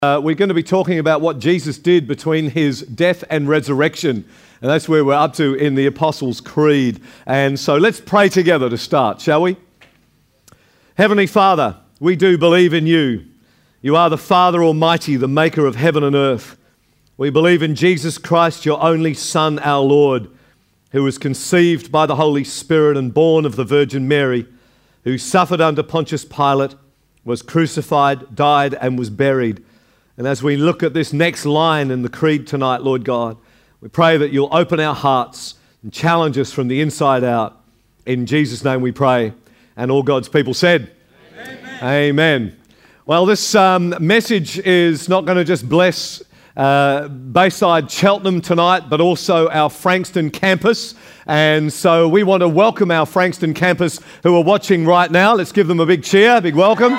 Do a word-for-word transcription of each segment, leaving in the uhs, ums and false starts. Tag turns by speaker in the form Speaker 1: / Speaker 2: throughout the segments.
Speaker 1: Uh, we're going to be talking about what Jesus did between his death and resurrection. And that's where we're up to in the Apostles' Creed. And so let's pray together to start, shall we? Heavenly Father, we do believe in you. You are the Father Almighty, the maker of heaven and earth. We believe in Jesus Christ, your only Son, our Lord, who was conceived by the Holy Spirit and born of the Virgin Mary, who suffered under Pontius Pilate, was crucified, died, and was buried. And as we look at this next line in the Creed tonight, Lord God, we pray that you'll open our hearts and challenge us from the inside out. In Jesus' name we pray. And all God's people said, Amen. Amen. Well, this um, message is not going to just bless uh, Bayside Cheltenham tonight, but also our Frankston campus. And so we want to welcome our Frankston campus who are watching right now. Let's give them a big cheer, a big welcome.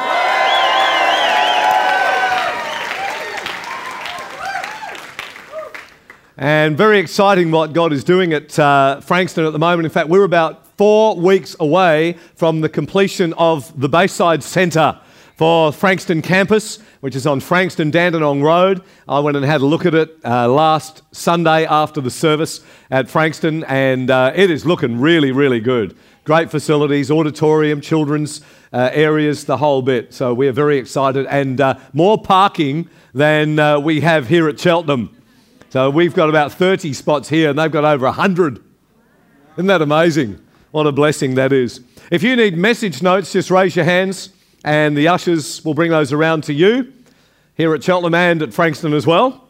Speaker 1: And very exciting what God is doing at uh, Frankston at the moment. In fact, we're about four weeks away from the completion of the Bayside Centre for Frankston campus, which is on Frankston Dandenong Road. I went and had a look at it uh, last Sunday after the service at Frankston, and uh, it is looking really, really good. Great facilities, auditorium, children's uh, areas, the whole bit. So we're very excited, and uh, more parking than uh, we have here at Cheltenham. So we've got about thirty spots here, and they've got over one hundred. Isn't that amazing? What a blessing that is. If you need message notes, just raise your hands, and the ushers will bring those around to you here at Cheltenham and at Frankston as well.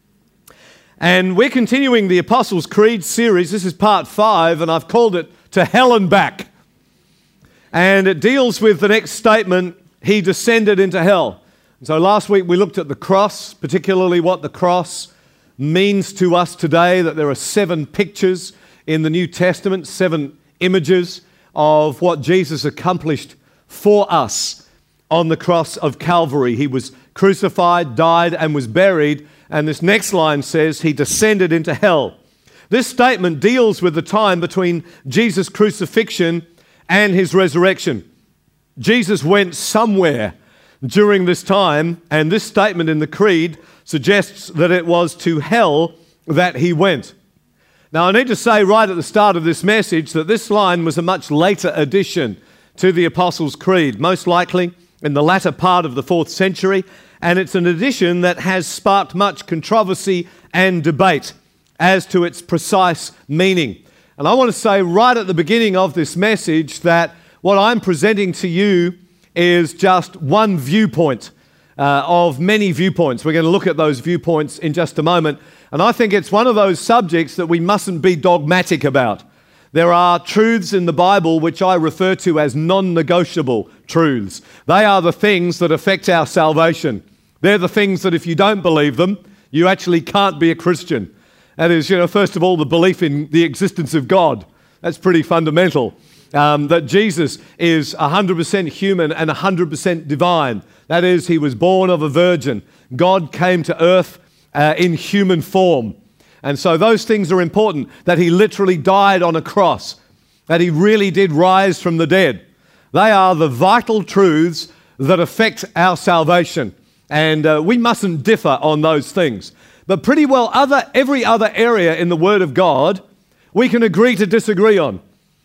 Speaker 1: And we're continuing the Apostles' Creed series. This is part five, and I've called it To Hell and Back. And it deals with the next statement, He descended into hell. And so last week we looked at the cross, particularly what the cross means to us today, that there are seven pictures in the New Testament, seven images of what Jesus accomplished for us on the cross of Calvary. He was crucified, died, and was buried, and this next line says he descended into hell. This statement deals with the time between Jesus' crucifixion and his resurrection. Jesus went somewhere during this time, and this statement in the Creed suggests that it was to hell that he went. Now, I need to say right at the start of this message that this line was a much later addition to the Apostles' Creed, most likely in the latter part of the fourth century, and it's an addition that has sparked much controversy and debate as to its precise meaning. And I want to say right at the beginning of this message that what I'm presenting to you is just one viewpoint Uh, of many viewpoints. We're going to look at those viewpoints in just a moment. And I think it's one of those subjects that we mustn't be dogmatic about. There are truths in the Bible which I refer to as non-negotiable truths. They are the things that affect our salvation. They're the things that if you don't believe them, you actually can't be a Christian. That is, you know, first of all, the belief in the existence of God. That's pretty fundamental. Um, that Jesus is one hundred percent human and one hundred percent divine. That is, he was born of a virgin. God came to earth uh, in human form. And so those things are important, that he literally died on a cross, that he really did rise from the dead. They are the vital truths that affect our salvation. And uh, we mustn't differ on those things. But pretty well other every other area in the Word of God, we can agree to disagree on.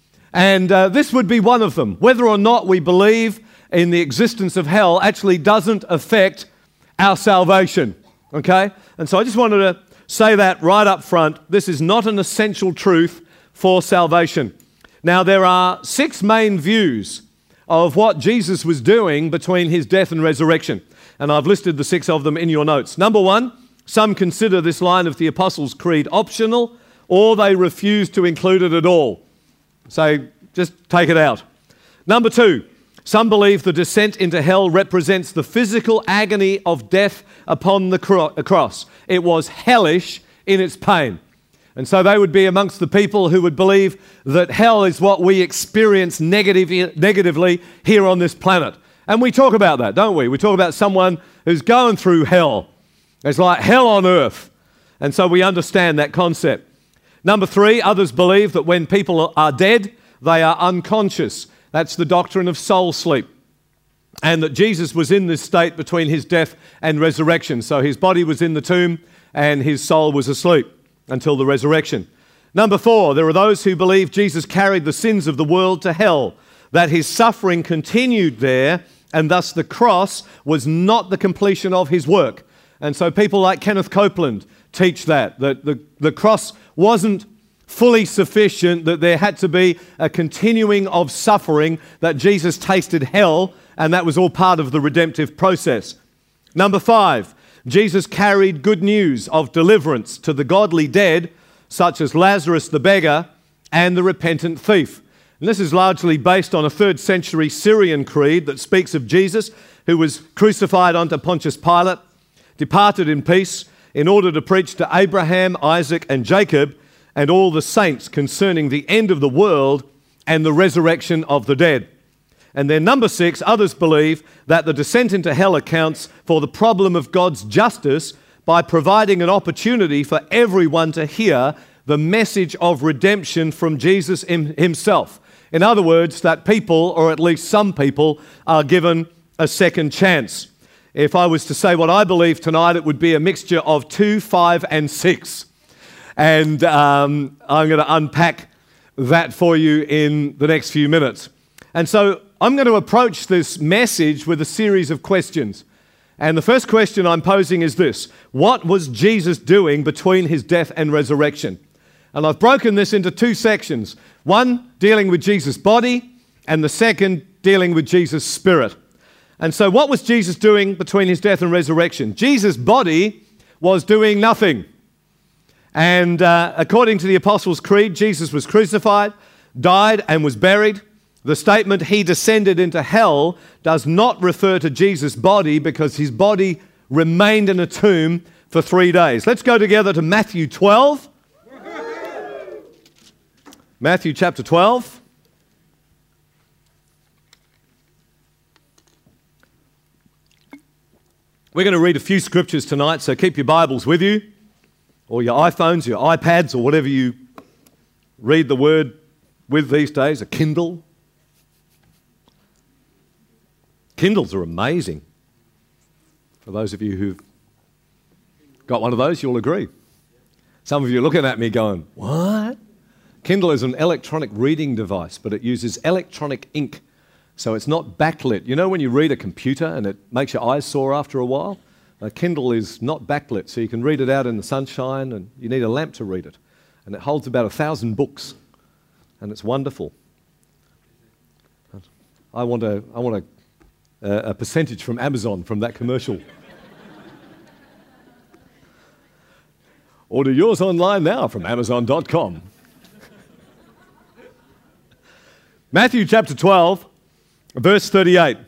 Speaker 1: And uh, this would be one of them. Whether or not we believe in the existence of hell actually doesn't affect our salvation, okay? And so I just wanted to say that right up front. This is not an essential truth for salvation. Now, there are six main views of what Jesus was doing between his death and resurrection, and I've listed the six of them in your notes. Number one, some consider this line of the Apostles' Creed optional, or they refuse to include it at all. So just take it out. Number two, some believe the descent into hell represents the physical agony of death upon the cro- cross. It was hellish in its pain. And so they would be amongst the people who would believe that hell is what we experience negative, negatively here on this planet. And we talk about that, don't we? We talk about someone who's going through hell. It's like hell on earth. And so we understand that concept. Number three, others believe that when people are dead, they are unconscious. That's the doctrine of soul sleep. and that Jesus was in this state between his death and resurrection. So his body was in the tomb and his soul was asleep until the resurrection. Number four, there are those who believe Jesus carried the sins of the world to hell, that his suffering continued there, and thus the cross was not the completion of his work. And so people like Kenneth Copeland teach that, that the, the cross wasn't fully sufficient, that there had to be a continuing of suffering, that Jesus tasted hell, and that was all part of the redemptive process. Number five, Jesus carried good news of deliverance to the godly dead, such as Lazarus the beggar and the repentant thief. And this is largely based on a third century Syrian creed that speaks of Jesus, who was crucified unto Pontius Pilate, departed in peace in order to preach to Abraham, Isaac, and Jacob, and all the saints concerning the end of the world and the resurrection of the dead. And then number six, others believe that the descent into hell accounts for the problem of God's justice by providing an opportunity for everyone to hear the message of redemption from Jesus himself. In other words, that people, or at least some people, are given a second chance. If I was to say what I believe tonight, it would be a mixture of two, five, and six. And um, I'm going to unpack that for you in the next few minutes. And so I'm going to approach this message with a series of questions. And the first question I'm posing is this: what was Jesus doing between his death and resurrection? And I've broken this into two sections. One dealing with Jesus' body, and the second dealing with Jesus' spirit. And so what was Jesus doing between his death and resurrection? Jesus' body was doing nothing. And uh, according to the Apostles' Creed, Jesus was crucified, died, and was buried. The statement, he descended into hell, does not refer to Jesus' body because his body remained in a tomb for three days. Let's go together to Matthew twelve. Matthew chapter twelve. We're going to read a few scriptures tonight, so keep your Bibles with you, or your iPhones, your iPads, or whatever you read the word with these days, a Kindle. Kindles are amazing. For those of you who've got one of those, you'll agree. Some of you are looking at me going, what? Kindle is an electronic reading device, but it uses electronic ink, so it's not backlit. You know when you read a computer and it makes your eyes sore after a while? A Kindle is not backlit, so you can read it out in the sunshine, and you need a lamp to read it. And it holds about a thousand books, and it's wonderful. I want a, I want a, a percentage from Amazon from that commercial. Order yours online now from amazon dot com. Matthew chapter twelve, verse thirty-eight.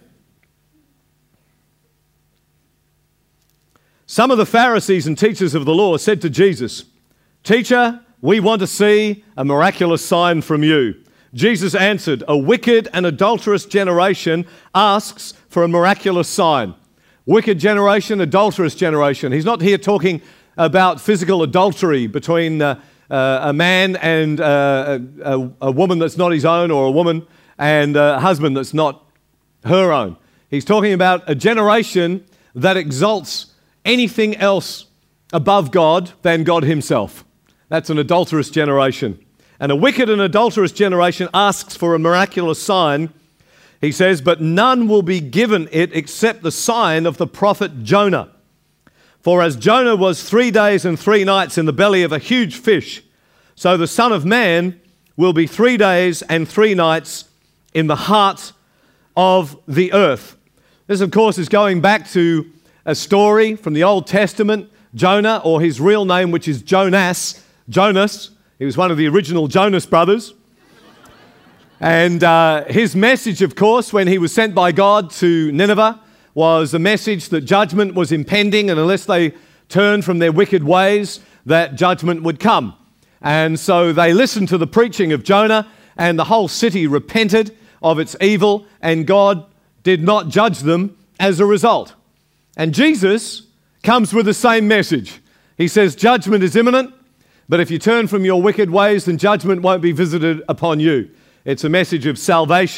Speaker 1: Some of the Pharisees and teachers of the law said to Jesus, "Teacher, we want to see a miraculous sign from you." Jesus answered, "A wicked and adulterous generation asks for a miraculous sign." Wicked generation, adulterous generation. He's not here talking about physical adultery between uh, uh, a man and uh, a, a woman that's not his own, or a woman and a husband that's not her own. He's talking about a generation that exalts anything else above God than God himself. That's an adulterous generation. And a wicked and adulterous generation asks for a miraculous sign. He says, "But none will be given it except the sign of the prophet Jonah. For as Jonah was three days and three nights in the belly of a huge fish, so the Son of Man will be three days and three nights in the heart of the earth." This, of course, is going back to a story from the Old Testament. Jonah, or his real name, which is Jonas, Jonas. He was one of the original Jonas brothers. And uh, his message, of course, when he was sent by God to Nineveh, was a message that judgment was impending, and unless they turned from their wicked ways, that judgment would come. And so they listened to the preaching of Jonah, and the whole city repented of its evil, and God did not judge them as a result. And Jesus comes with the same message. He says, judgment is imminent, but if you turn from your wicked ways, then judgment won't be visited upon you. It's a message of salvation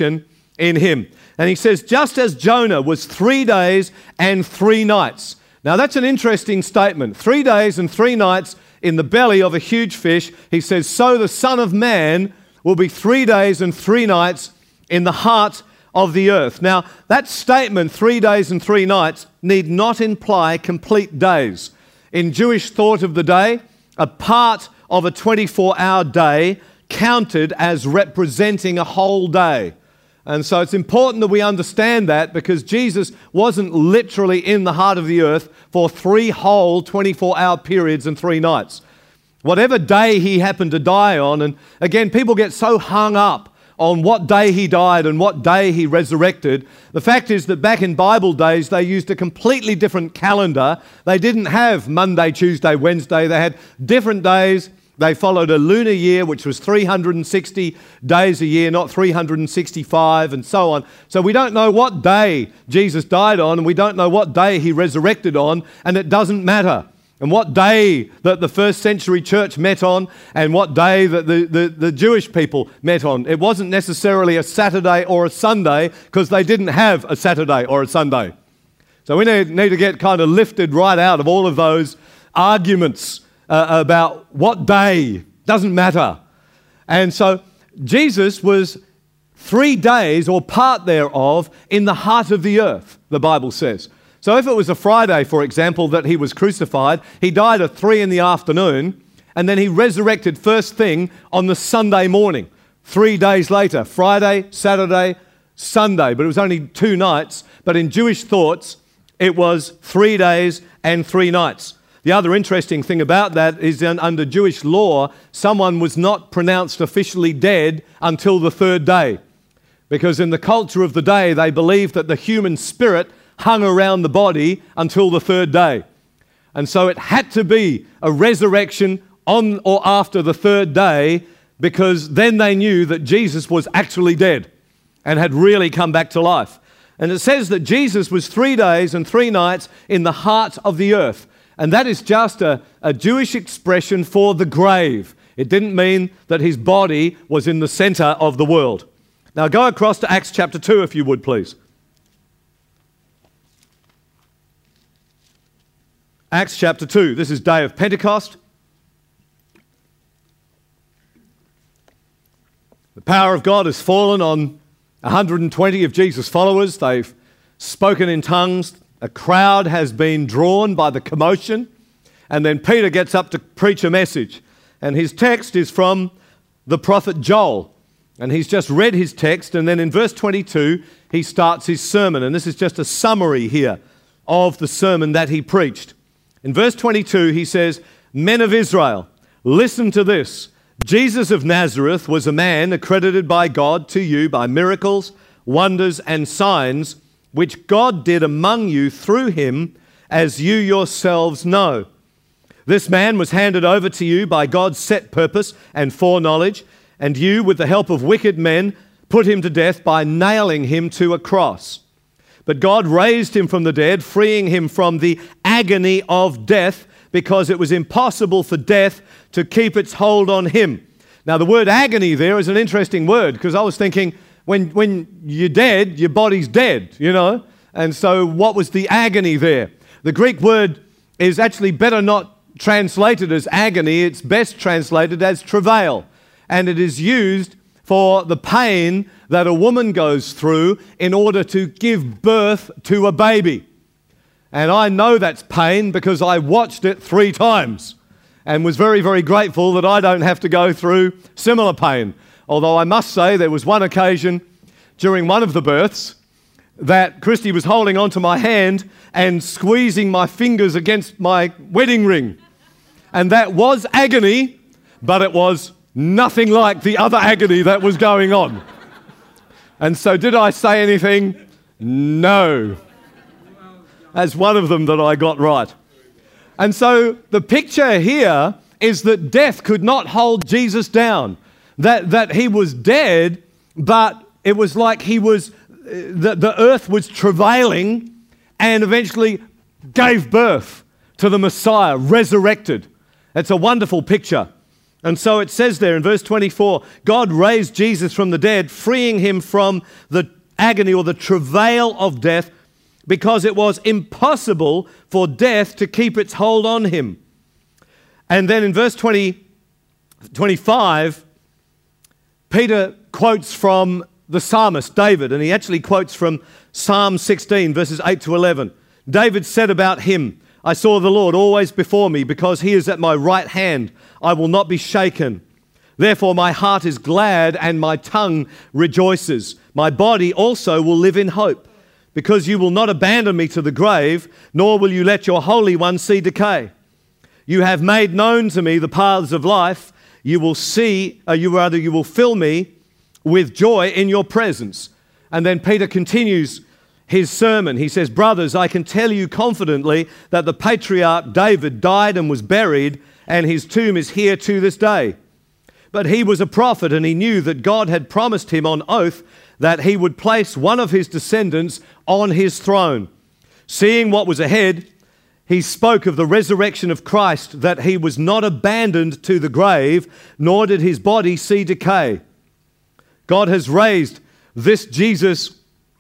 Speaker 1: in him. And he says, just as Jonah was three days and three nights. Now that's an interesting statement. Three days and three nights in the belly of a huge fish. He says, so the Son of Man will be three days and three nights in the heart of the earth. Now that statement, three days and three nights, need not imply complete days. In Jewish thought of the day, a part of a twenty-four hour day counted as representing a whole day. And so it's important that we understand that, because Jesus wasn't literally in the heart of the earth for three whole twenty-four hour periods and three nights. Whatever day he happened to die on, and again, people get so hung up on what day he died and what day he resurrected. The fact is that back in Bible days, they used a completely different calendar. They didn't have Monday, Tuesday, Wednesday. They had different days. They followed a lunar year, which was three hundred sixty days a year, not three hundred sixty-five, and so on. So we don't know what day Jesus died on, and we don't know what day he resurrected on, and it doesn't matter. And what day that the first century church met on, and what day that the, the, the Jewish people met on. It wasn't necessarily a Saturday or a Sunday, because they didn't have a Saturday or a Sunday. So we need, need to get kind of lifted right out of all of those arguments uh, about what day. Doesn't matter. And so Jesus was three days, or part thereof, in the heart of the earth, the Bible says. So if it was a Friday, for example, that he was crucified, he died at three in the afternoon, and then he resurrected first thing on the Sunday morning, three days later, Friday, Saturday, Sunday. But it was only two nights. But in Jewish thoughts, it was three days and three nights. The other interesting thing about that is that under Jewish law, someone was not pronounced officially dead until the third day. Because in the culture of the day, they believed that the human spirit hung around the body until the third day. And so it had to be a resurrection on or after the third day, because then they knew that Jesus was actually dead and had really come back to life. And it says that Jesus was three days and three nights in the heart of the earth. And that is just a, a Jewish expression for the grave. It didn't mean that his body was in the center of the world. Now go across to Acts chapter two, if you would, please. Acts chapter two. This is day of Pentecost. The power of God has fallen on one hundred twenty of Jesus' followers. They've spoken in tongues. A crowd has been drawn by the commotion. And then Peter gets up to preach a message. And his text is from the prophet Joel. And he's just read his text. And then in verse twenty-two, he starts his sermon. And this is just a summary here of the sermon that he preached. In verse twenty-two, he says, "Men of Israel, listen to this. Jesus of Nazareth was a man accredited by God to you by miracles, wonders, and signs, which God did among you through him, as you yourselves know. This man was handed over to you by God's set purpose and foreknowledge, and you, with the help of wicked men, put him to death by nailing him to a cross. But God raised him from the dead, freeing him from the agony of death, because it was impossible for death to keep its hold on him." Now, the word agony there is an interesting word, because I was thinking, when, when you're dead, your body's dead, you know? And so what was the agony there? The Greek word is actually better not translated as agony. It's best translated as travail. And it is used for the pain that a woman goes through in order to give birth to a baby. And I know that's pain because I watched it three times and was very, very grateful that I don't have to go through similar pain. Although I must say there was one occasion during one of the births that Christy was holding onto my hand and squeezing my fingers against my wedding ring. And that was agony, but it was nothing like the other agony that was going on. And so did I say anything? No. That's one of them that I got right. And so the picture here is that death could not hold Jesus down. That, that he was dead, but it was like he was, the, the earth was travailing and eventually gave birth to the Messiah, resurrected. It's a wonderful picture. And so it says there in verse twenty-four, God raised Jesus from the dead, freeing him from the agony or the travail of death, because it was impossible for death to keep its hold on him. And then in verse twenty, twenty-five, Peter quotes from the psalmist David, and he actually quotes from Psalm sixteen, verses eight to eleven. David said about him, I saw the Lord always before me, because he is at my right hand. I will not be shaken. Therefore my heart is glad and my tongue rejoices. My body also will live in hope, because you will not abandon me to the grave, nor will you let your Holy One see decay. You have made known to me the paths of life. You will see, or you rather, you will fill me with joy in your presence. And then Peter continues his sermon. He says, brothers, I can tell you confidently that the patriarch David died and was buried, and his tomb is here to this day. But he was a prophet, and he knew that God had promised him on oath that he would place one of his descendants on his throne. Seeing what was ahead, he spoke of the resurrection of Christ, that he was not abandoned to the grave, nor did his body see decay. God has raised this Jesus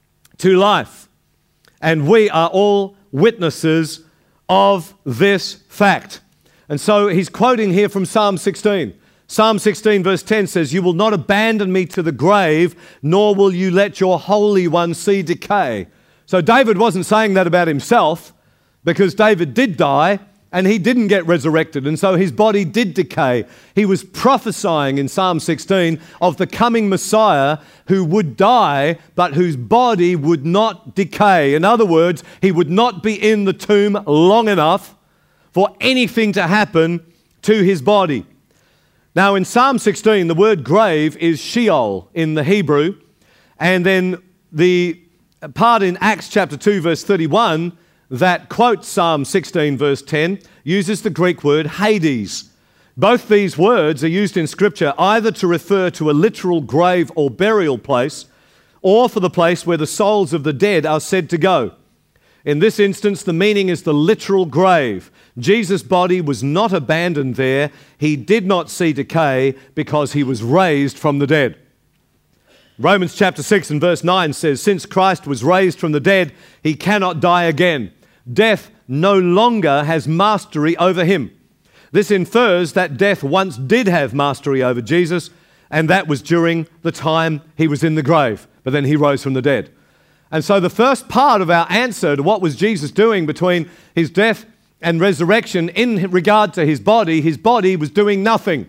Speaker 1: to life, and we are all witnesses of this fact. And so he's quoting here from Psalm sixteen. Psalm sixteen verse ten says, you will not abandon me to the grave, nor will you let your Holy One see decay. So David wasn't saying that about himself, because David did die and he didn't get resurrected, and so his body did decay. He was prophesying in Psalm sixteen of the coming Messiah who would die, but whose body would not decay. In other words, he would not be in the tomb long enough for anything to happen to his body. Now in Psalm sixteen, the word grave is Sheol in the Hebrew, and then the part in Acts chapter two verse thirty-one that quotes Psalm sixteen verse ten uses the Greek word Hades. Both these words are used in Scripture either to refer to a literal grave or burial place, or for the place where the souls of the dead are said to go. In this instance, the meaning is the literal grave. Jesus' body was not abandoned there. He did not see decay because he was raised from the dead. Romans chapter six and verse nine says, since Christ was raised from the dead, he cannot die again. Death no longer has mastery over him. This infers that death once did have mastery over Jesus, and that was during the time he was in the grave, but then he rose from the dead. And so the first part of our answer to what was Jesus doing between his death and resurrection in regard to his body, his body was doing nothing.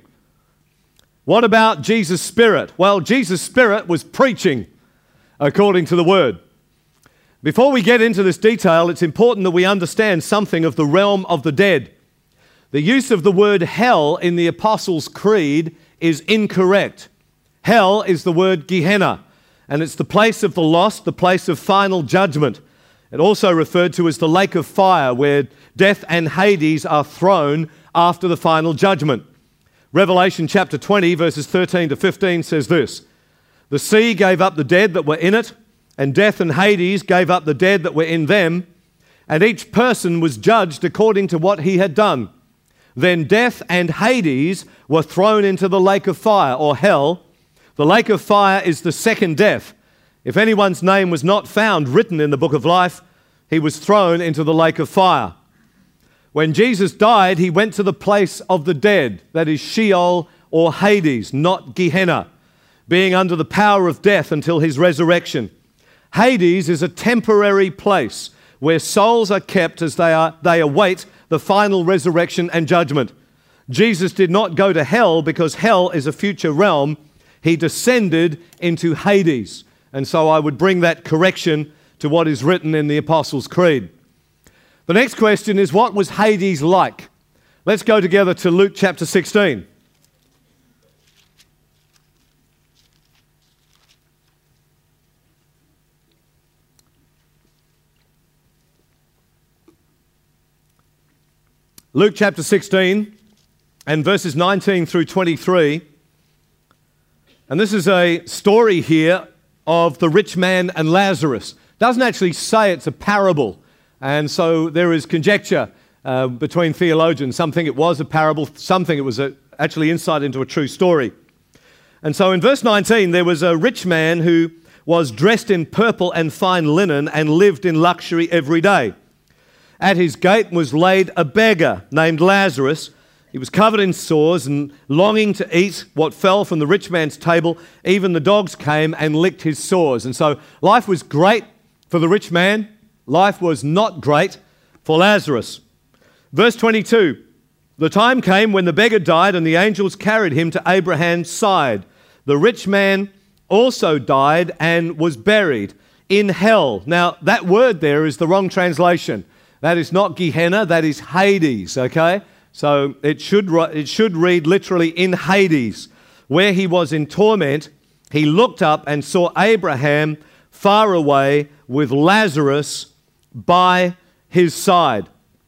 Speaker 1: What about Jesus' spirit? Well, Jesus' spirit was preaching according to the word. Before we get into this detail, it's important that we understand something of the realm of the dead. The use of the word hell in the Apostles' Creed is incorrect. Hell is the word Gehenna, and it's the place of the lost, the place of final judgment. It also referred to as the lake of fire, where death and Hades are thrown after the final judgment. Revelation chapter twenty, verses thirteen to fifteen says this, the sea gave up the dead that were in it, and death and Hades gave up the dead that were in them, and each person was judged according to what he had done. Then death and Hades were thrown into the lake of fire, or hell. The lake of fire is the second death. If anyone's name was not found written in the book of life, he was thrown into the lake of fire. When Jesus died, he went to the place of the dead, that is Sheol or Hades, not Gehenna, being under the power of death until his resurrection. Hades is a temporary place where souls are kept as they are they await the final resurrection and judgment. Jesus did not go to hell because hell is a future realm. He descended into Hades. And so I would bring that correction to what is written in the Apostles' Creed. The next question is, what was Hades like? Let's go together to Luke chapter sixteen. Luke chapter sixteen and verses nineteen through twenty-three. And this is a story here of the rich man and Lazarus. It doesn't actually say it's a parable. And so there is conjecture uh, between theologians. Some think it was a parable, some think it was a, actually insight into a true story. And so in verse nineteen, there was a rich man who was dressed in purple and fine linen and lived in luxury every day. At his gate was laid a beggar named Lazarus. He was covered in sores and longing to eat what fell from the rich man's table. Even the dogs came and licked his sores. And so life was great for the rich man. Life was not great for Lazarus. Verse twenty-two, the time came when the beggar died and the angels carried him to Abraham's side. The rich man also died and was buried in hell. Now, that word there is the wrong translation. That is not Gehenna, that is Hades, okay? So it should, it should read literally in Hades, where he was in torment. He looked up and saw Abraham far away with Lazarus by his side.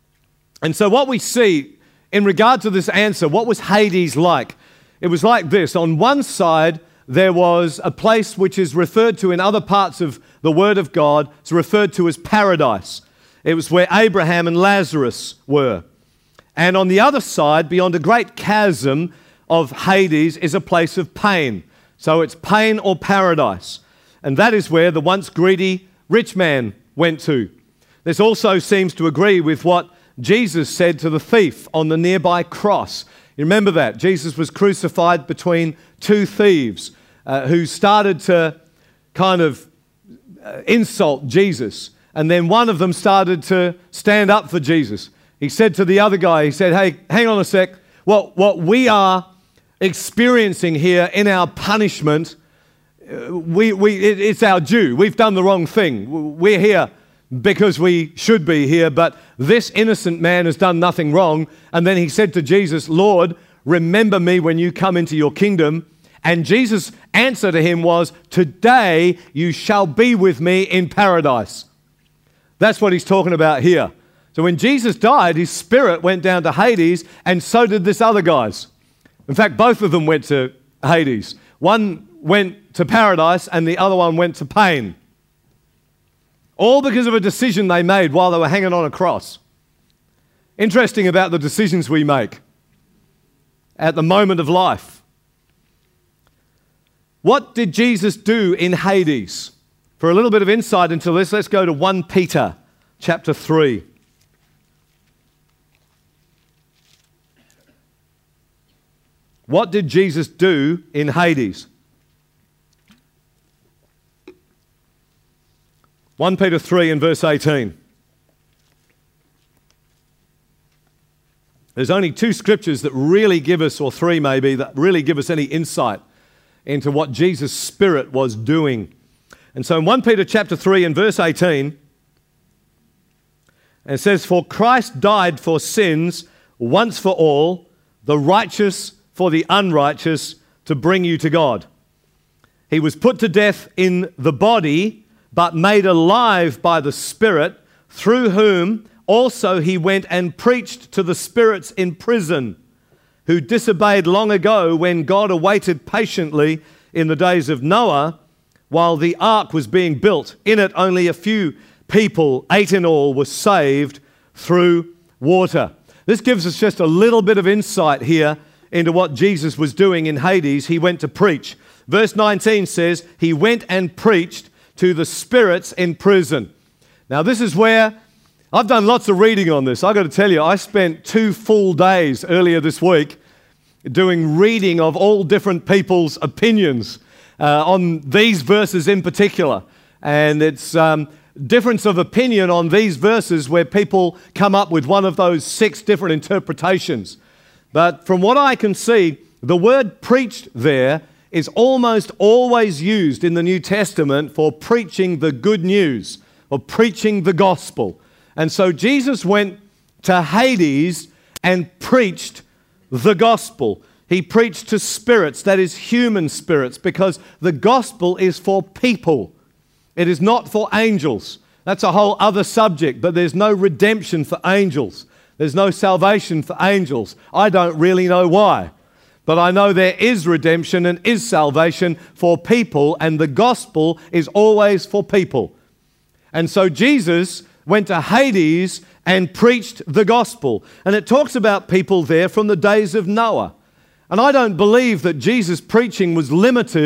Speaker 1: And so what we see in regard to this answer, what was Hades like? It was like this. On one side, there was a place which is referred to in other parts of the Word of God. It's referred to as paradise. It was where Abraham and Lazarus were. And on the other side, beyond a great chasm of Hades, is a place of pain. So it's pain or paradise. And that is where the once greedy rich man went to. This also seems to agree with what Jesus said to the thief on the nearby cross. You remember that? Jesus was crucified between two thieves uh, who started to kind of uh, insult Jesus. And then one of them started to stand up for Jesus. He said to the other guy, he said, hey, hang on a sec. What, what we are experiencing here in our punishment, uh, we, we, it, it's our due. We've done the wrong thing. We're here because we should be here, but this innocent man has done nothing wrong. And then he said to Jesus, Lord, remember me when you come into your kingdom. And Jesus' answer to him was, today you shall be with me in paradise. That's what he's talking about here. So when Jesus died, his spirit went down to Hades, and so did this other guy's. In fact, both of them went to Hades. One went to paradise, and the other one went to pain. All because of a decision they made while they were hanging on a cross. Interesting about the decisions we make at the moment of life. What did Jesus do in Hades? For a little bit of insight into this, let's go to First Peter chapter three. What did Jesus do in Hades? First Peter three and verse eighteen. There's only two scriptures that really give us, or three maybe, that really give us any insight into what Jesus' Spirit was doing. And so in First Peter chapter three and verse eighteen, it says, for Christ died for sins once for all, the righteous for the unrighteous, to bring you to God. He was put to death in the body, but made alive by the Spirit, through whom also he went and preached to the spirits in prison, who disobeyed long ago when God awaited patiently in the days of Noah, while the ark was being built. In it only a few people, eight in all, were saved through water. This gives us just a little bit of insight here into what Jesus was doing in Hades. He went to preach. Verse nineteen says, he went and preached to the spirits in prison. Now this is where, I've done lots of reading on this. I've got to tell you, I spent two full days earlier this week doing reading of all different people's opinions uh, on these verses in particular. And it's um, difference of opinion on these verses where people come up with one of those six different interpretations. But from what I can see, the word preached there is almost always used in the New Testament for preaching the good news, or preaching the gospel. And so Jesus went to Hades and preached the gospel. He preached to spirits, that is human spirits, because the gospel is for people. It is not for angels. That's a whole other subject, but there's no redemption for angels. There's no salvation for angels. I don't really know why. But I know there is redemption and is salvation for people, and the gospel is always for people. And so Jesus went to Hades and preached the gospel. And it talks about people there from the days of Noah. And I don't believe that Jesus' preaching was limited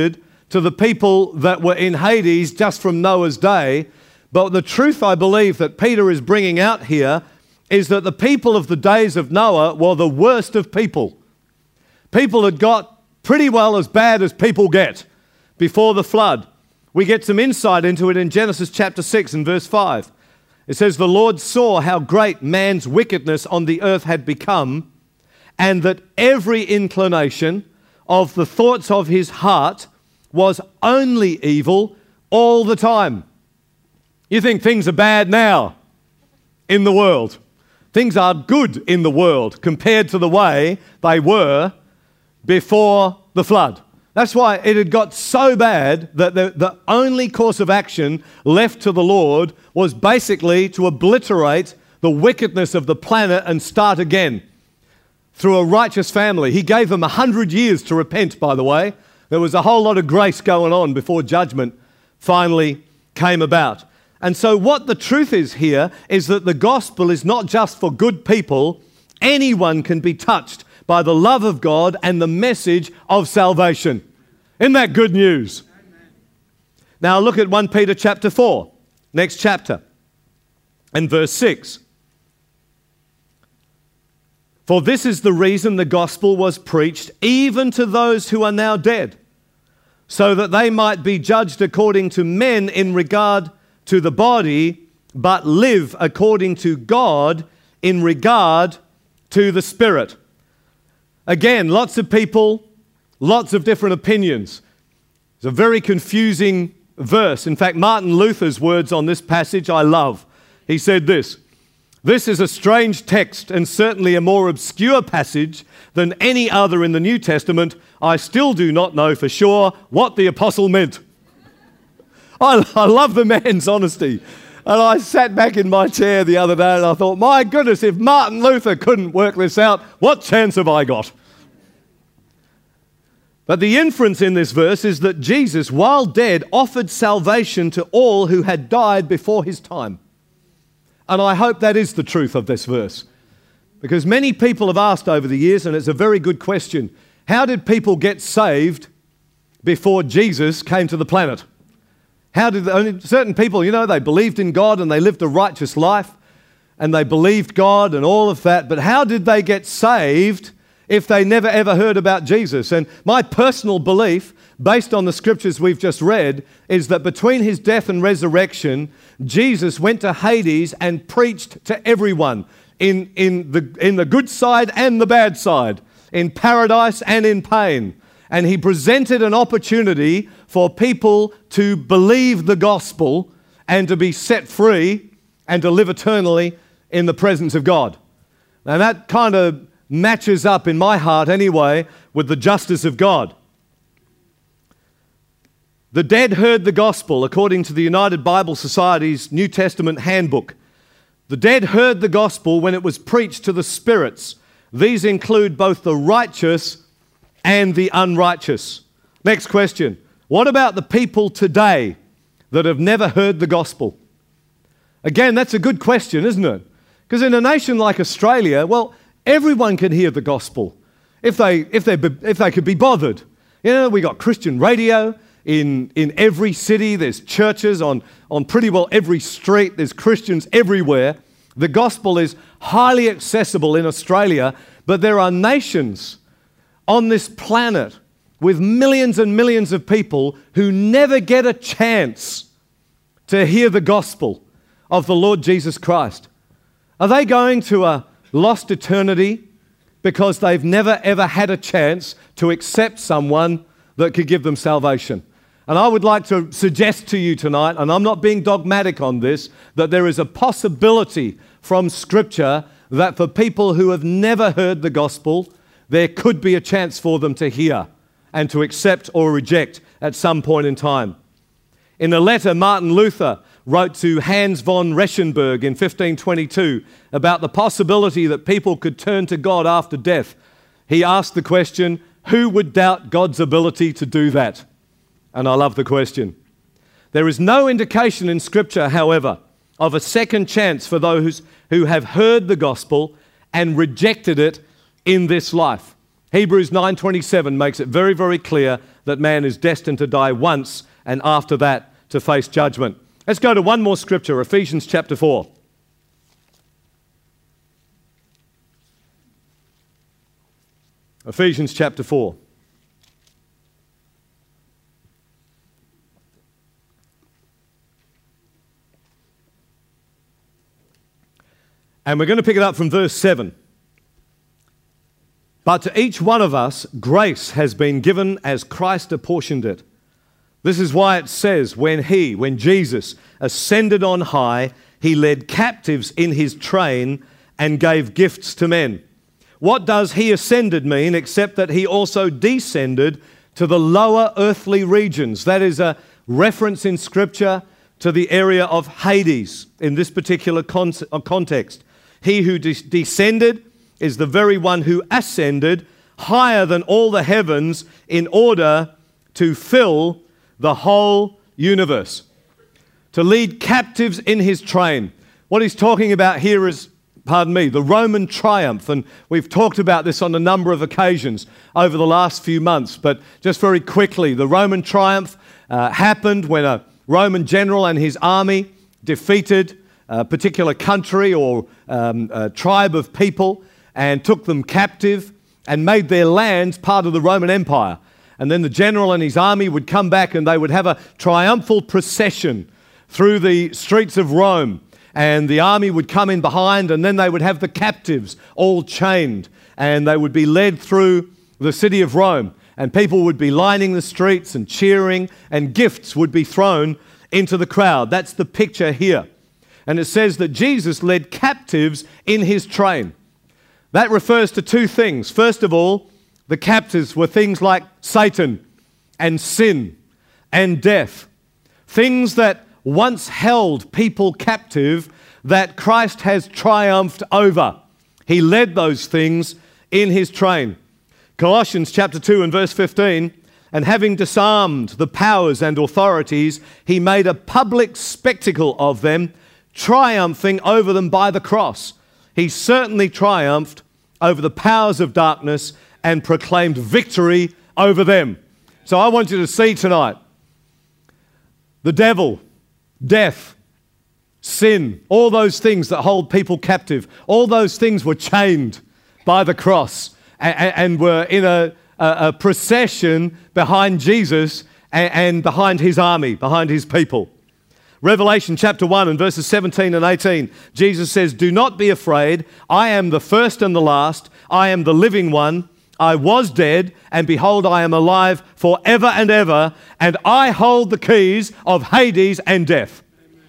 Speaker 1: to the people that were in Hades just from Noah's day. But the truth, I believe, that Peter is bringing out here is that the people of the days of Noah were the worst of people. People had got pretty well as bad as people get before the flood. We get some insight into it in Genesis chapter six and verse five. It says, "The Lord saw how great man's wickedness on the earth had become, and that every inclination of the thoughts of his heart was only evil all the time." You think things are bad now in the world. Things are good in the world compared to the way they were before the flood. That's why it had got so bad that the, the only course of action left to the Lord was basically to obliterate the wickedness of the planet and start again through a righteous family. He gave them a hundred years to repent, by the way. There was a whole lot of grace going on before judgment finally came about. And so what the truth is here is that the gospel is not just for good people. Anyone can be touched by the love of God and the message of salvation. Isn't that good news? Amen. Now look at First Peter chapter four, next chapter, and verse six. "For this is the reason the gospel was preached even to those who are now dead, so that they might be judged according to men in regard to the body, but live according to God in regard to the Spirit." Again, lots of people, lots of different opinions. It's a very confusing verse. In fact, Martin Luther's words on this passage I love. He said this, "This is a strange text and certainly a more obscure passage than any other in the New Testament. I still do not know for sure what the apostle meant." I, I love the man's honesty. And I sat back in my chair the other day and I thought, my goodness, if Martin Luther couldn't work this out, what chance have I got? But the inference in this verse is that Jesus, while dead, offered salvation to all who had died before his time. And I hope that is the truth of this verse. Because many people have asked over the years, and it's a very good question, how did people get saved before Jesus came to the planet? How did only certain people, you know, they believed in God and they lived a righteous life and they believed God and all of that, but how did they get saved if they never ever heard about Jesus? And my personal belief, based on the scriptures we've just read, is that between his death and resurrection, Jesus went to Hades and preached to everyone in, in, the, in the good side and the bad side, in paradise and in pain. And he presented an opportunity for people to believe the gospel and to be set free and to live eternally in the presence of God. Now that kind of matches up in my heart anyway with the justice of God. The dead heard the gospel according to the United Bible Society's New Testament handbook. The dead heard the gospel when it was preached to the spirits. These include both the righteous and the unrighteous. Next question. What about the people today that have never heard the gospel? Again, that's a good question, isn't it? Because in a nation like Australia, well, everyone can hear the gospel if they if they if they could be bothered. You know, we got Christian radio in in every city. There's churches on on pretty well every street. There's Christians everywhere. The gospel is highly accessible in Australia, but there are nations on this planet with millions and millions of people who never get a chance to hear the gospel of the Lord Jesus Christ. Are they going to a lost eternity because they've never ever had a chance to accept someone that could give them salvation? And I would like to suggest to you tonight, and I'm not being dogmatic on this, that there is a possibility from Scripture that for people who have never heard the gospel, there could be a chance for them to hear and to accept or reject at some point in time. In a letter, Martin Luther wrote to Hans von Reichenberg in fifteen twenty-two about the possibility that people could turn to God after death. He asked the question, who would doubt God's ability to do that? And I love the question. There is no indication in Scripture, however, of a second chance for those who have heard the gospel and rejected it in this life. Hebrews nine twenty-seven makes it very, very clear that man is destined to die once and after that to face judgment. Let's go to one more scripture, Ephesians chapter four. Ephesians chapter four. And we're going to pick it up from verse seven. But to each one of us, grace has been given as Christ apportioned it. This is why it says, when he, when Jesus ascended on high, he led captives in his train and gave gifts to men. What does he ascended mean except that he also descended to the lower earthly regions? That is a reference in Scripture to the area of Hades in this particular con- context. He who de- descended is the very one who ascended higher than all the heavens in order to fill the whole universe, to lead captives in his train. What he's talking about here is, pardon me, the Roman triumph, and we've talked about this on a number of occasions over the last few months, but just very quickly, the Roman triumph uh, happened when a Roman general and his army defeated a particular country or um, a tribe of people and took them captive and made their lands part of the Roman Empire. And then the general and his army would come back and they would have a triumphal procession through the streets of Rome. And the army would come in behind, and then they would have the captives all chained. And they would be led through the city of Rome. And people would be lining the streets and cheering, and gifts would be thrown into the crowd. That's the picture here. And it says that Jesus led captives in his train. That refers to two things. First of all, the captives were things like Satan and sin and death. Things that once held people captive that Christ has triumphed over. He led those things in his train. Colossians chapter two and verse fifteen, and having disarmed the powers and authorities, he made a public spectacle of them, triumphing over them by the cross. He certainly triumphed over the powers of darkness and proclaimed victory over them. So I want you to see tonight, the devil, death, sin, all those things that hold people captive, all those things were chained by the cross and, and were in a, a, a procession behind Jesus and, and behind his army, behind his people. Revelation chapter one and verses seventeen and eighteen, Jesus says, "Do not be afraid. I am the first and the last. I am the living one. I was dead, and behold, I am alive forever and ever, and I hold the keys of Hades and death." Amen.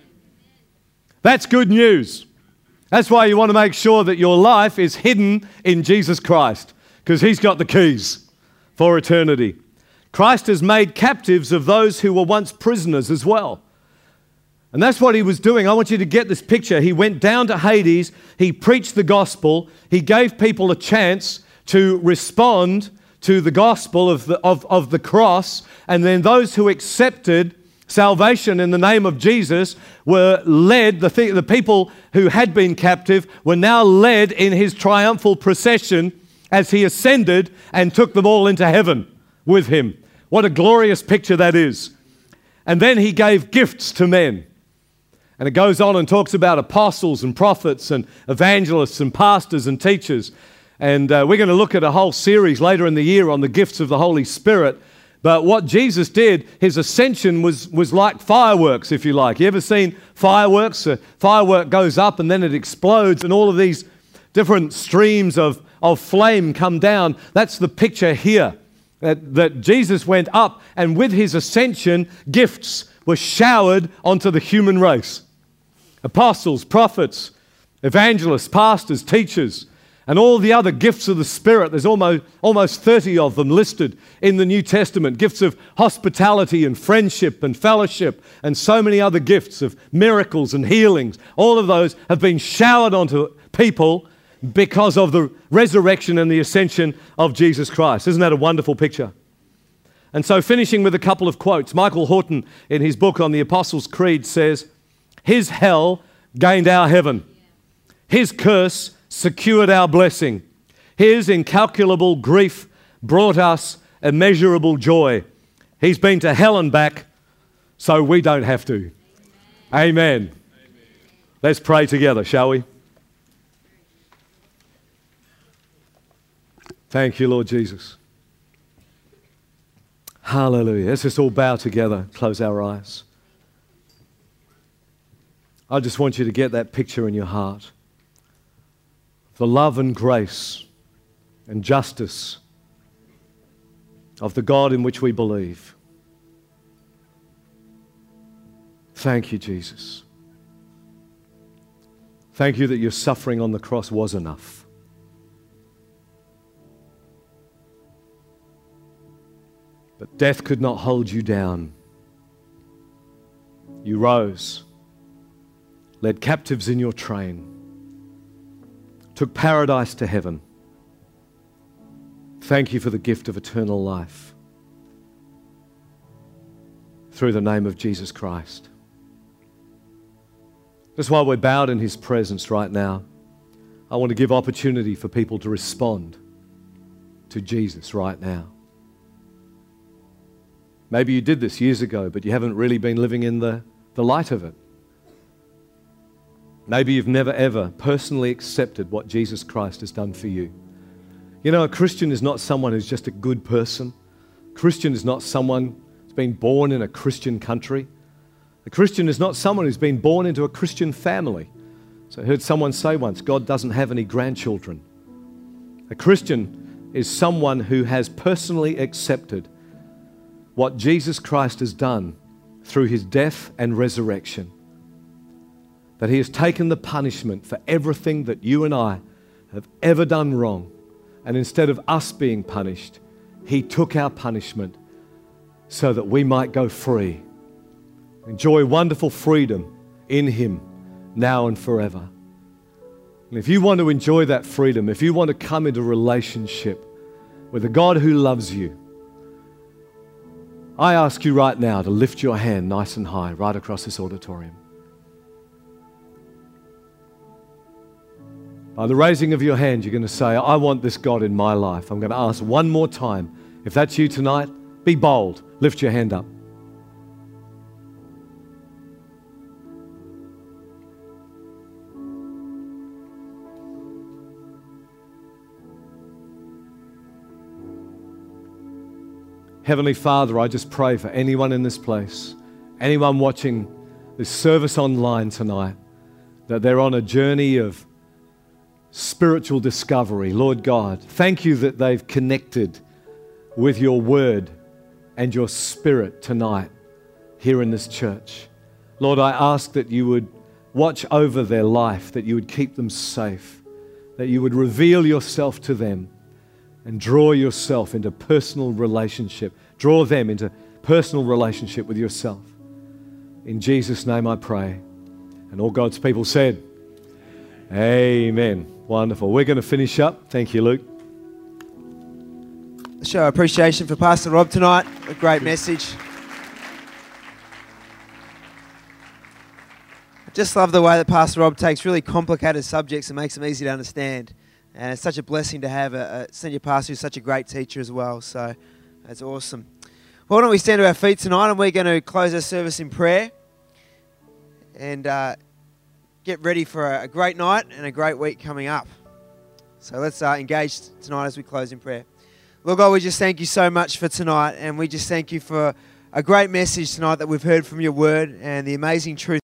Speaker 1: That's good news. That's why you want to make sure that your life is hidden in Jesus Christ, because he's got the keys for eternity. Christ has made captives of those who were once prisoners as well. And that's what he was doing. I want you to get this picture. He went down to Hades, he preached the gospel, he gave people a chance to respond to the gospel of the, of, of the cross, and then those who accepted salvation in the name of Jesus were led, the, th- the people who had been captive were now led in his triumphal procession as he ascended and took them all into heaven with him. What a glorious picture that is. And then he gave gifts to men. And it goes on and talks about apostles and prophets and evangelists and pastors and teachers. And uh, we're going to look at a whole series later in the year on the gifts of the Holy Spirit. But what Jesus did, his ascension was, was like fireworks, if you like. You ever seen fireworks? A firework goes up and then it explodes and all of these different streams of, of flame come down. That's the picture here, that, that Jesus went up, and with his ascension, gifts were showered onto the human race. Apostles, prophets, evangelists, pastors, teachers, and all the other gifts of the Spirit. There's almost, almost thirty of them listed in the New Testament. Gifts of hospitality and friendship and fellowship, and so many other gifts of miracles and healings. All of those have been showered onto people because of the resurrection and the ascension of Jesus Christ. Isn't that a wonderful picture? And so, finishing with a couple of quotes, Michael Horton in his book on the Apostles' Creed says, "His hell gained our heaven. His curse secured our blessing. His incalculable grief brought us immeasurable joy. He's been to hell and back, so we don't have to. Amen. Amen. Let's pray together, shall we? Thank you, Lord Jesus. Hallelujah. Let's just all bow together, close our eyes. I just want you to get that picture in your heart. The love and grace and justice of the God in which we believe. Thank you, Jesus. Thank you that your suffering on the cross was enough. But death could not hold you down. You rose, led captives in your train, took paradise to heaven. Thank you for the gift of eternal life through the name of Jesus Christ. Just while we're bowed in His presence right now, I want to give opportunity for people to respond to Jesus right now. Maybe you did this years ago, but you haven't really been living in the, the light of it. Maybe you've never ever personally accepted what Jesus Christ has done for you. You know, a Christian is not someone who's just a good person. A Christian is not someone who's been born in a Christian country. A Christian is not someone who's been born into a Christian family. So I heard someone say once, God doesn't have any grandchildren. A Christian is someone who has personally accepted what Jesus Christ has done through His death and resurrection. That He has taken the punishment for everything that you and I have ever done wrong. And instead of us being punished, He took our punishment so that we might go free. Enjoy wonderful freedom in Him now and forever. And if you want to enjoy that freedom, if you want to come into relationship with a God who loves you, I ask you right now to lift your hand nice and high right across this auditorium. By the raising of your hand, you're going to say, I want this God in my life. I'm going to ask one more time. If that's you tonight, be bold. Lift your hand up. Heavenly Father, I just pray for anyone in this place, anyone watching this service online tonight, that they're on a journey of spiritual discovery. Lord God, thank you that they've connected with your word and your spirit tonight here in this church. Lord, I ask that you would watch over their life, that you would keep them safe, that you would reveal yourself to them and draw yourself into personal relationship. Draw them into personal relationship with yourself. In Jesus' name I pray. And all God's people said, Amen. Wonderful. We're going to finish up. Thank you, Luke.
Speaker 2: Show appreciation for Pastor Rob tonight. A great message. I just love the way that Pastor Rob takes really complicated subjects and makes them easy to understand. And it's such a blessing to have a, a senior pastor who's such a great teacher as well. So that's awesome. Well, why don't we stand to our feet tonight, and we're going to close our service in prayer and uh, get ready for a, a great night and a great week coming up. So let's uh, engage tonight as we close in prayer. Lord God, we just thank you so much for tonight, and we just thank you for a great message tonight that we've heard from your word and the amazing truth